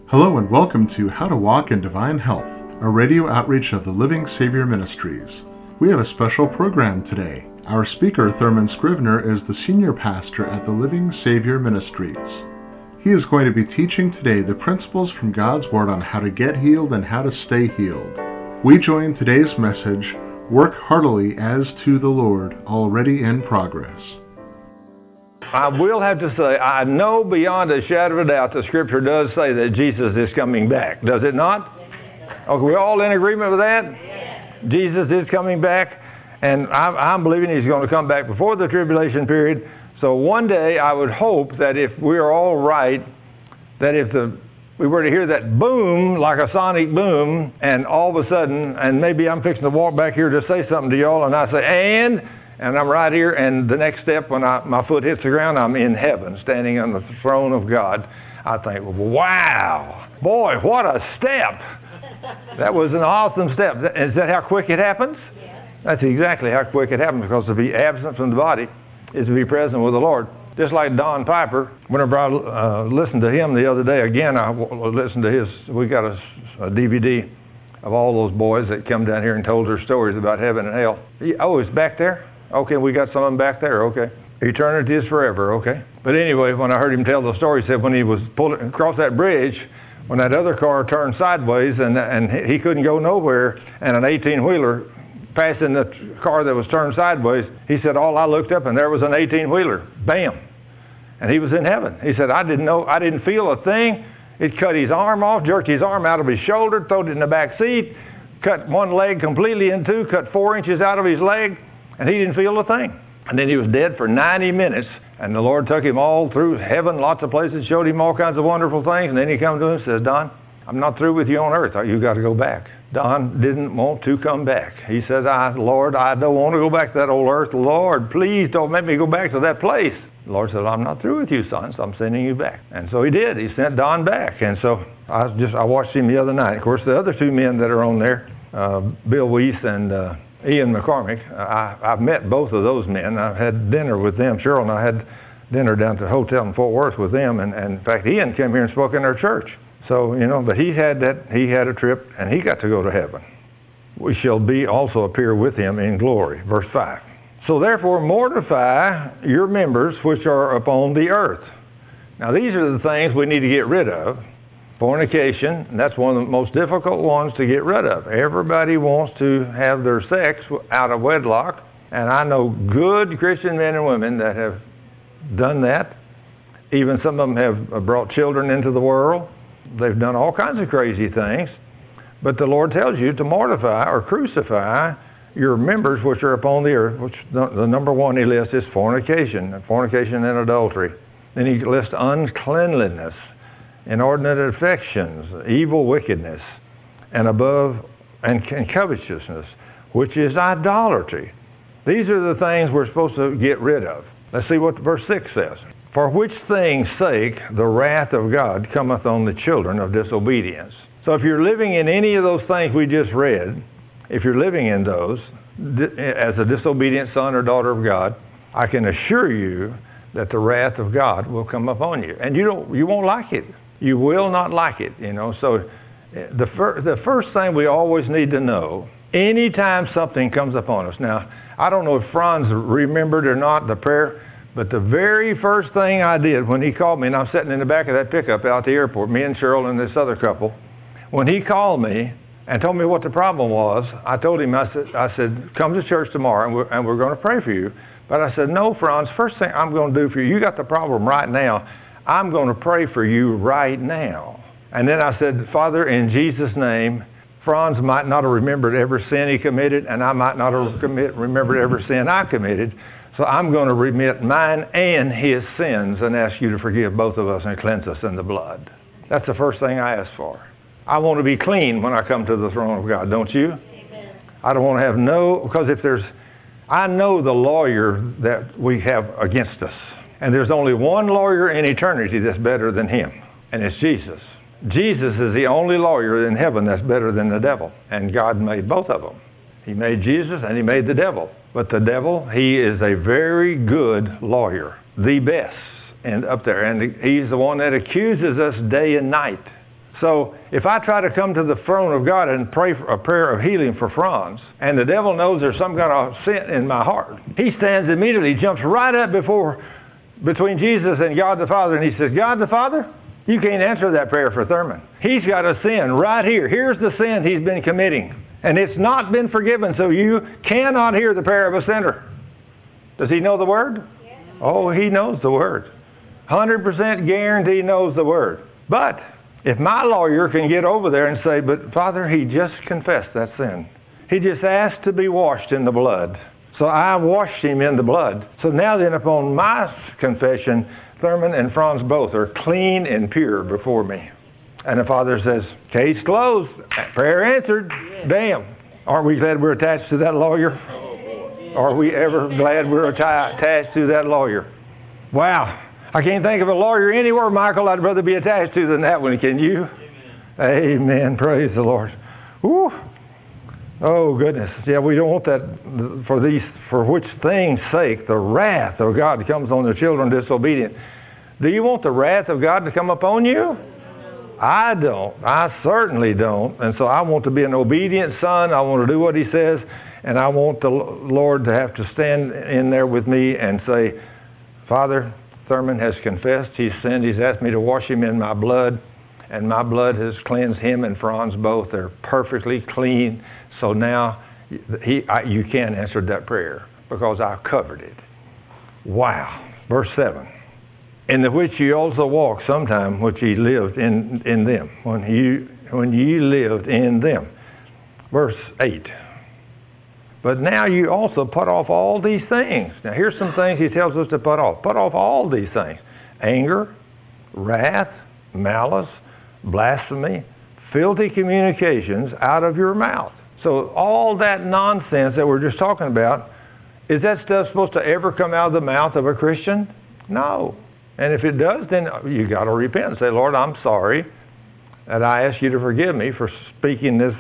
Hello and welcome to How to Walk in Divine Health, a radio outreach of the Living Savior Ministries. We have a special program today. Our speaker, Thurman Scrivener, is the senior pastor at the Living Savior Ministries. He is going to be teaching today the principles from God's Word on how to get healed and how to stay healed. We join today's message, Work Heartily as to the Lord, already in progress. I will have to say, I know beyond a shadow of a doubt the Scripture does say that Jesus is coming back. Does it not? Are we all in agreement with that? Yes. Jesus is coming back, and I'm believing He's going to come back before the tribulation period. So one day I would hope that if we're all right, that if we were to hear that boom, like a sonic boom, and all of a sudden, and maybe I'm fixing to walk back here to say something to y'all, and I say, and I'm right here, and the next step, when my foot hits the ground, I'm in heaven, standing on the throne of God. I think, wow, boy, what a step. That was an awesome step. Is that how quick it happens? Yes. That's exactly how quick it happens, because to be absent from the body is to be present with the Lord. Just like Don Piper, whenever I listened to him the other day, again, I listened to we got a DVD of all those boys that come down here and told their stories about heaven and hell. Oh, it's back there? Okay, we got some of them back there, okay. Eternity is forever, okay. But anyway, when I heard him tell the story, he said when he was pulling across that bridge, when that other car turned sideways and he couldn't go nowhere, and an 18-wheeler passed in the car that was turned sideways, he said, I looked up and there was an 18-wheeler. Bam. And he was in heaven. He said, I didn't feel a thing. It cut his arm off, jerked his arm out of his shoulder, threw it in the back seat, cut one leg completely in two, cut 4 inches out of his leg, and he didn't feel a thing. And then he was dead for 90 minutes, and the Lord took him all through heaven, lots of places, showed him all kinds of wonderful things, and then he comes to him and says, Don, I'm not through with you on earth. You got to go back. Don didn't want to come back. He says, Lord, I don't want to go back to that old earth. Lord, please don't make me go back to that place. The Lord said, I'm not through with you, son, so I'm sending you back. And so he did. He sent Don back. And so I watched him the other night. Of course, the other two men that are on there, Bill Weiss and Ian McCormick, I've met both of those men. I've had dinner with them. Cheryl and I had dinner down at the hotel in Fort Worth with them. And in fact, Ian came here and spoke in our church. So, but he had a trip, and he got to go to heaven. We shall also appear with him in glory. Verse 5. So therefore mortify your members which are upon the earth. Now these are the things we need to get rid of. Fornication, and that's one of the most difficult ones to get rid of. Everybody wants to have their sex out of wedlock, and I know good Christian men and women that have done that. Even some of them have brought children into the world. They've done all kinds of crazy things. But the Lord tells you to mortify or crucify your members which are upon the earth, which the number one he lists is fornication and adultery. Then he lists uncleanliness, inordinate affections, evil wickedness, and covetousness, which is idolatry. These are the things we're supposed to get rid of. Let's see what verse 6 says. For which things' sake the wrath of God cometh on the children of disobedience. So if you're living in any of those things we just read, if you're living in those as a disobedient son or daughter of God, I can assure you that the wrath of God will come upon you. And you won't like it. You will not like it, So the first thing we always need to know, anytime something comes upon us. Now, I don't know if Franz remembered or not the prayer, but the very first thing I did when he called me, and I'm sitting in the back of that pickup out at the airport, me and Cheryl and this other couple, when he called me and told me what the problem was, I told him, I said, come to church tomorrow and we're going to pray for you. But I said, no, Franz, first thing I'm going to do for you got the problem right now. I'm going to pray for you right now. And then I said, Father, in Jesus' name, Franz might not have remembered every sin he committed, and I might not have remembered every sin I committed. So I'm going to remit mine and his sins and ask you to forgive both of us and cleanse us in the blood. That's the first thing I ask for. I want to be clean when I come to the throne of God, don't you? Amen. I don't want to have because I know the lawyer that we have against us. And there's only one lawyer in eternity that's better than him, and it's Jesus. Jesus is the only lawyer in heaven that's better than the devil, and God made both of them. He made Jesus and he made the devil. But the devil, he is a very good lawyer, the best, and up there. And he's the one that accuses us day and night. So if I try to come to the throne of God and pray for a prayer of healing for Franz, and the devil knows there's some kind of sin in my heart, he stands immediately, jumps right up between Jesus and God the Father, and he says, God the Father, you can't answer that prayer for Thurman. He's got a sin right here. Here's the sin he's been committing, and it's not been forgiven, so you cannot hear the prayer of a sinner. Does he know the Word? Yes. Oh, he knows the Word. 100% guarantee he knows the Word. But if my lawyer can get over there and say, but Father, he just confessed that sin. He just asked to be washed in the blood. So I washed him in the blood. So now then upon my confession, Thurman and Franz both are clean and pure before me. And the Father says, case closed, prayer answered. Bam. Aren't we glad we're attached to that lawyer? Are we ever glad we're attached to that lawyer? Wow. I can't think of a lawyer anywhere, Michael, I'd rather be attached to than that one. Can you? Amen. Amen. Praise the Lord. Woo. Oh, goodness. Yeah, we don't want that for which things' sake the wrath of God comes on the children disobedient. Do you want the wrath of God to come upon you? I don't. I certainly don't. And so I want to be an obedient son. I want to do what he says. And I want the Lord to have to stand in there with me and say, Father, Thurman has confessed he's sinned. He's asked me to wash him in my blood, and my blood has cleansed him and Franz both. They're perfectly clean. So now you can't answer that prayer because I've covered it. Wow. Verse 7. In the which ye also walked sometime which ye lived in them, when ye lived in them. Verse 8. But now you also put off all these things. Now here's some things he tells us to put off. Put off all these things. Anger, wrath, malice, blasphemy, filthy communications out of your mouth. So all that nonsense that we're just talking about, is that stuff supposed to ever come out of the mouth of a Christian? No. And if it does, then you got to repent and say, Lord, I'm sorry that I ask you to forgive me for speaking this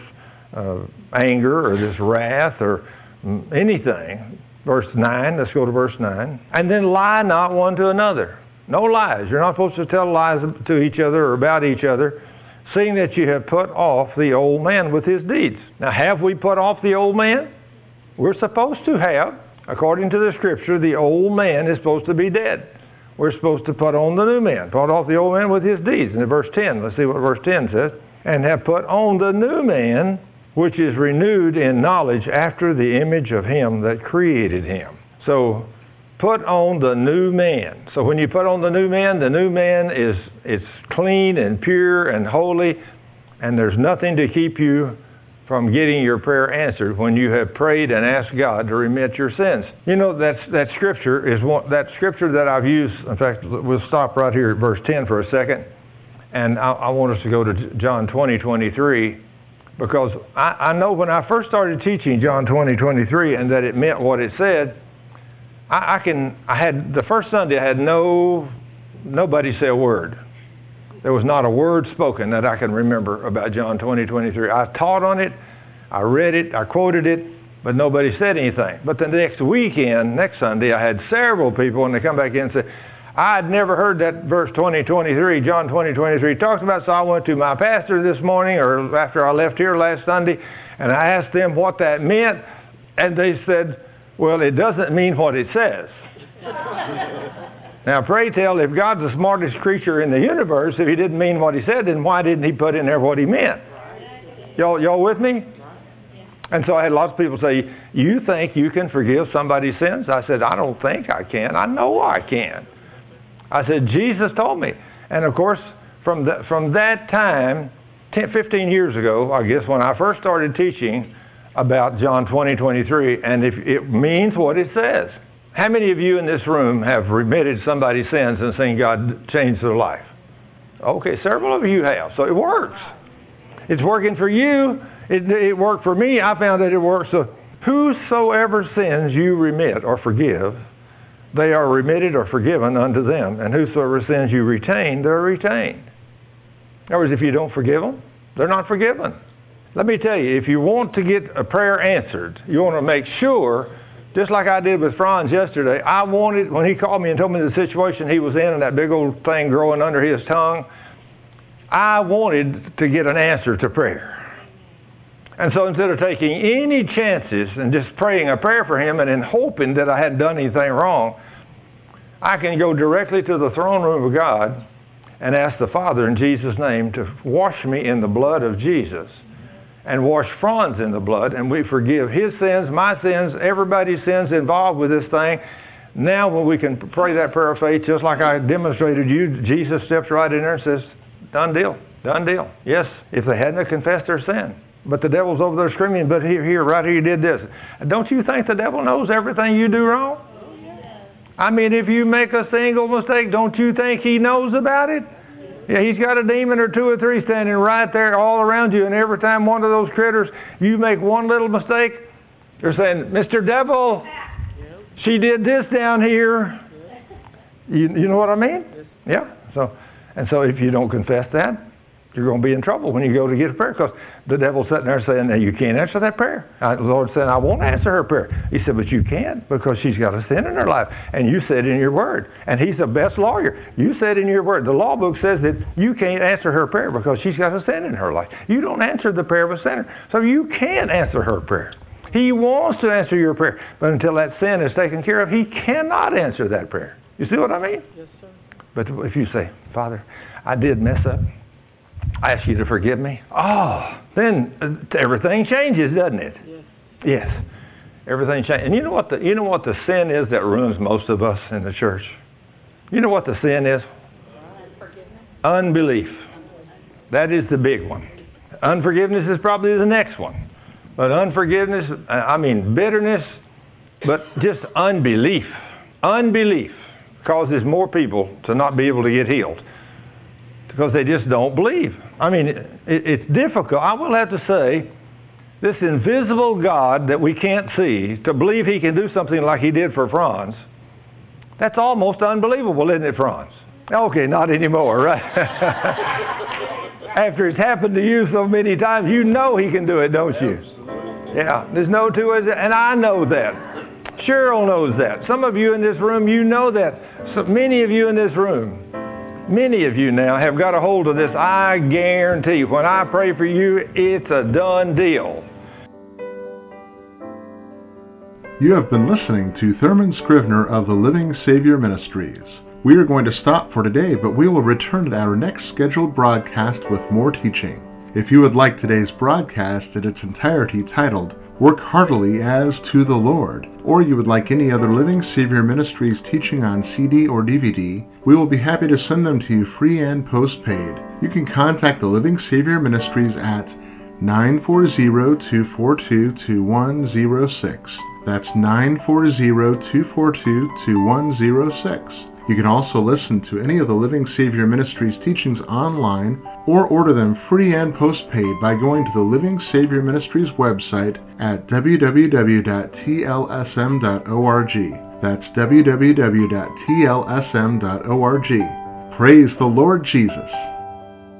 anger or this wrath or anything. Verse 9, let's go to verse 9. And then lie not one to another. No lies. You're not supposed to tell lies to each other or about each other, seeing that you have put off the old man with his deeds. Now, have we put off the old man? We're supposed to have. According to the Scripture, the old man is supposed to be dead. We're supposed to put on the new man, put off the old man with his deeds. And in verse 10, let's see what verse 10 says. And have put on the new man, which is renewed in knowledge after the image of him that created him. So, put on the new man. So when you put on the new man it's clean and pure and holy, and there's nothing to keep you from getting your prayer answered when you have prayed and asked God to remit your sins. You know, that scripture is that scripture that I've used. In fact, we'll stop right here at verse 10 for a second. And I want us to go to John 20:23, because I know when I first started teaching John 20:23 and that it meant what it said, I had the first Sunday I had nobody say a word. There was not a word spoken that I can remember about John 20:23. I taught on it, I read it, I quoted it, but nobody said anything. But the next Sunday, I had several people, and they come back in and say, I had never heard that verse 20:23, John 20:23 talks about, so I went to my pastor this morning, or after I left here last Sunday, and I asked them what that meant, and they said, well, it doesn't mean what it says. Now, pray tell, if God's the smartest creature in the universe, if he didn't mean what he said, then why didn't he put in there what he meant? Y'all with me? And so I had lots of people say, you think you can forgive somebody's sins? I said, I don't think I can. I know I can. I said, Jesus told me. And of course, from that time, 15 years ago, I guess, when I first started teaching about John 20:23, and if it means what it says. How many of you in this room have remitted somebody's sins and seen God change their life? Okay, several of you have. So it works. It's working for you. It worked for me. I found that it works. So whosoever sins you remit or forgive, they are remitted or forgiven unto them. And whosoever sins you retain, they're retained. In other words, if you don't forgive them, they're not forgiven. Let me tell you, if you want to get a prayer answered, you want to make sure, just like I did with Franz yesterday, I wanted, when he called me and told me the situation he was in and that big old thing growing under his tongue, I wanted to get an answer to prayer. And so instead of taking any chances and just praying a prayer for him and then hoping that I hadn't done anything wrong, I can go directly to the throne room of God and ask the Father in Jesus' name to wash me in the blood of Jesus and wash Franz in the blood, and we forgive his sins, my sins, everybody's sins involved with this thing. Now when we can pray that prayer of faith, just like I demonstrated you, Jesus steps right in there and says, done deal, done deal. Yes, if they hadn't confessed their sin. But the devil's over there screaming, but here, right here, you did this. Don't you think the devil knows everything you do wrong? I mean, if you make a single mistake, don't you think he knows about it? Yeah, he's got a demon or two or three standing right there all around you, and every time one of those critters, you make one little mistake, they're saying, Mr. Devil, she did this down here. You know what I mean? Yeah. So if you don't confess that, you're going to be in trouble when you go to get a prayer, because the devil's sitting there saying, you can't answer that prayer. The Lord said, I won't answer her prayer. He said, but you can, because she's got a sin in her life. And you said in your word. And he's the best lawyer. You said in your word. The law book says that you can't answer her prayer because she's got a sin in her life. You don't answer the prayer of a sinner. So you can't answer her prayer. He wants to answer your prayer. But until that sin is taken care of, he cannot answer that prayer. You see what I mean? Yes, sir. But if you say, Father, I did mess up. I ask you to forgive me. Oh, then everything changes, doesn't it? Yes. Yes. Everything changes. And you know what the sin is that ruins most of us in the church? You know what the sin is? Unbelief. That is the big one. Unforgiveness is probably the next one. But unforgiveness, bitterness, but just unbelief. Unbelief causes more people to not be able to get healed, because they just don't believe. I mean, it's difficult. I will have to say, this invisible God that we can't see, to believe he can do something like he did for Franz, that's almost unbelievable, isn't it, Franz? Okay, not anymore, right? After it's happened to you so many times, you know he can do it, don't you? Yeah, there's no two ways, and I know that. Cheryl knows that. Some of you in this room, you know that. So many of you in this room, many of you now have got a hold of this. I guarantee you, when I pray for you, it's a done deal. You have been listening to Thurman Scrivener of the Living Savior Ministries. We are going to stop for today, but we will return to our next scheduled broadcast with more teaching. If you would like today's broadcast in its entirety titled, Work Heartily as to the Lord, or you would like any other Living Savior Ministries teaching on CD or DVD, we will be happy to send them to you free and postpaid. You can contact the Living Savior Ministries at 940-242-2106. That's 940-242-2106. You can also listen to any of the Living Savior Ministries teachings online or order them free and postpaid by going to the Living Savior Ministries website at www.tlsm.org. That's www.tlsm.org. Praise the Lord Jesus.